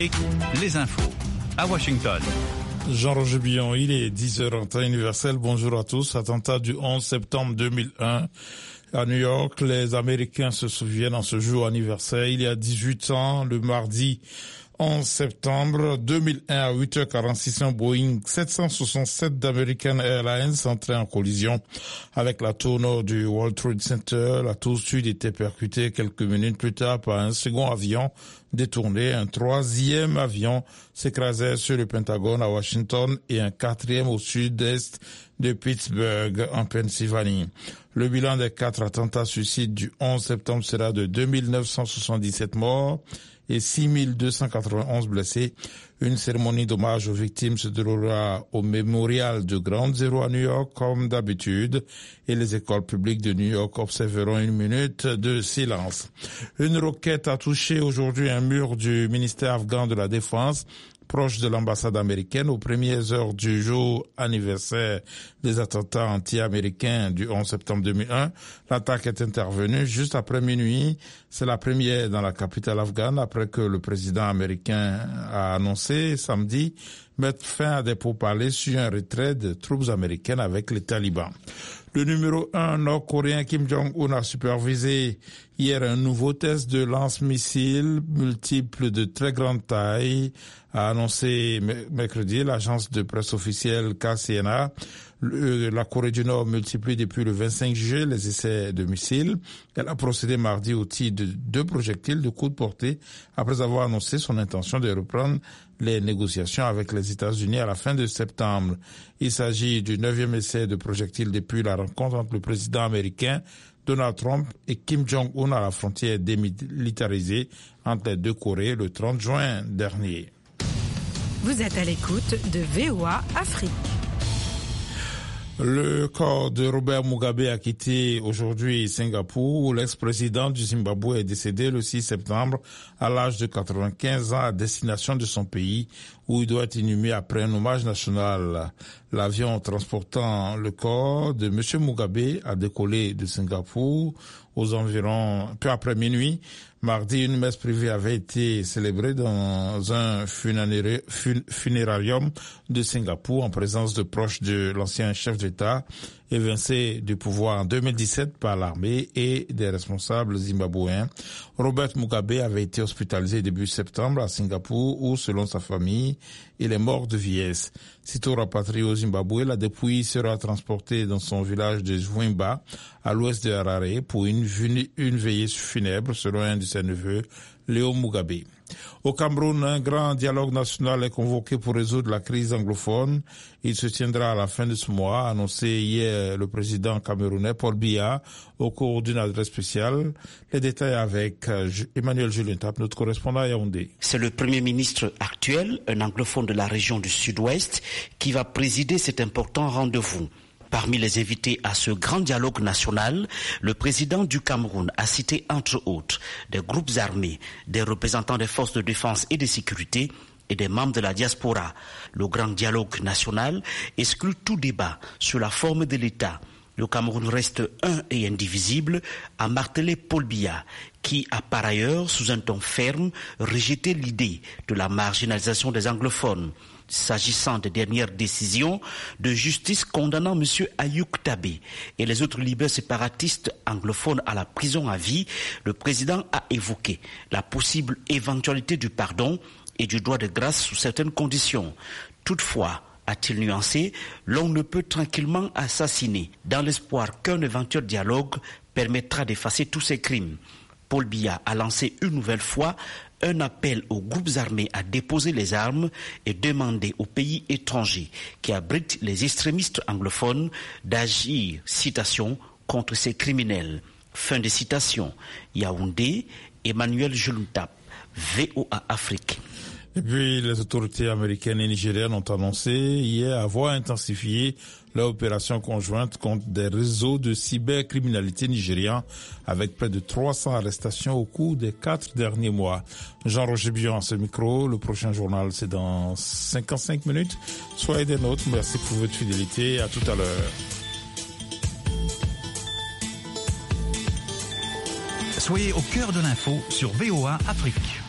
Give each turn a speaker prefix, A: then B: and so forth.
A: Les infos à Washington.
B: Jean-Roger Billon, il est 10h en temps universel. Bonjour à tous. Attentat du 11 septembre 2001 à New York. Les Américains se souviennent en ce jour anniversaire. Il y a 18 ans, le mardi 11 septembre 2001 à 8h46, un Boeing 767 d'American Airlines entrait en collision avec la tour nord du World Trade Center. La tour sud était percutée quelques minutes plus tard par un second avion détourné. Un troisième avion s'écrasait sur le Pentagone à Washington et un quatrième au sud-est de Pittsburgh en Pennsylvanie. Le bilan des 4 attentats suicides du 11 septembre sera de 2977 morts et 6291 blessés. Une cérémonie d'hommage aux victimes se déroulera au mémorial de Ground Zero à New York comme d'habitude et les écoles publiques de New York observeront 1 minute de silence. Une roquette a touché aujourd'hui un mur du ministère afghan de la Défense proche de l'ambassade américaine aux premières heures du jour anniversaire des attentats anti-américains du 11 septembre 2001. L'attaque est intervenue juste après minuit. C'est la première dans la capitale afghane après que le président américain a annoncé samedi mettre fin à des pourparlers sur un retrait de troupes américaines avec les talibans. Le numéro 1 nord-coréen Kim Jong-un a supervisé hier un nouveau test de lance-missiles multiples de très grande taille, a annoncé mercredi l'agence de presse officielle KCNA. La Corée du Nord multiplie depuis le 25 juillet les essais de missiles. Elle a procédé mardi au tir de 2 projectiles de courte portée après avoir annoncé son intention de reprendre les négociations avec les États-Unis à la fin de septembre. Il s'agit du 9e essai de projectiles depuis la rencontre entre le président américain Donald Trump et Kim Jong-un à la frontière démilitarisée entre les deux Corées le 30 juin dernier.
C: Vous êtes à l'écoute de VOA Afrique.
B: Le corps de Robert Mugabe a quitté aujourd'hui Singapour, où l'ex-président du Zimbabwe est décédé le 6 septembre à l'âge de 95 ans à destination de son pays, où il doit être inhumé après un hommage national. L'avion transportant le corps de M. Mugabe a décollé de Singapour aux environs peu après minuit. Mardi, une messe privée avait été célébrée dans un funérarium de Singapour en présence de proches de l'ancien chef d'État évincé du pouvoir en 2017 par l'armée et des responsables zimbabwéens. Robert Mugabe avait été hospitalisé début septembre à Singapour où, selon sa famille, il est mort de vieillesse. Sitôt rapatrié au Zimbabwe, la dépouille sera transportée dans son village de Zwimba, à l'ouest de Harare, pour une veillée funèbre, selon un de ses neveux, Léo Mugabe. Au Cameroun, un grand dialogue national est convoqué pour résoudre la crise anglophone. Il se tiendra à la fin de ce mois, a annoncé hier le président camerounais Paul Biya au cours d'une adresse spéciale. Les détails avec Emmanuel Julien Tap, notre correspondant à Yaoundé.
D: C'est le premier ministre actuel, un anglophone de la région du Sud-Ouest, qui va présider cet important rendez-vous. Parmi les invités à ce grand dialogue national, le président du Cameroun a cité entre autres des groupes armés, des représentants des forces de défense et de sécurité et des membres de la diaspora. Le grand dialogue national exclut tout débat sur la forme de l'État. Le Cameroun reste un et indivisible, a martelé Paul Biya, qui a par ailleurs, sous un ton ferme, rejeté l'idée de la marginalisation des anglophones. S'agissant des dernières décisions de justice condamnant M. Ayouk Tabé et les autres libéraux séparatistes anglophones à la prison à vie, le président a évoqué la possible éventualité du pardon et du droit de grâce sous certaines conditions. Toutefois, a-t-il nuancé, l'on ne peut tranquillement assassiner dans l'espoir qu'un éventuel dialogue permettra d'effacer tous ces crimes. Paul Biya a lancé une nouvelle fois un appel aux groupes armés à déposer les armes et demander aux pays étrangers qui abritent les extrémistes anglophones d'agir, citation, contre ces criminels. Fin de citation. Yaoundé, Emmanuel Joluntap, VOA Afrique.
B: Et puis, les autorités américaines et nigériennes ont annoncé hier avoir intensifié leur opération conjointe contre des réseaux de cybercriminalité nigérians avec près de 300 arrestations au cours des 4 derniers mois. Jean-Roger Billon à ce micro. Le prochain journal, c'est dans 55 minutes. Soyez des nôtres. Merci pour votre fidélité. À tout à l'heure.
A: Soyez au cœur de l'info sur VOA Afrique.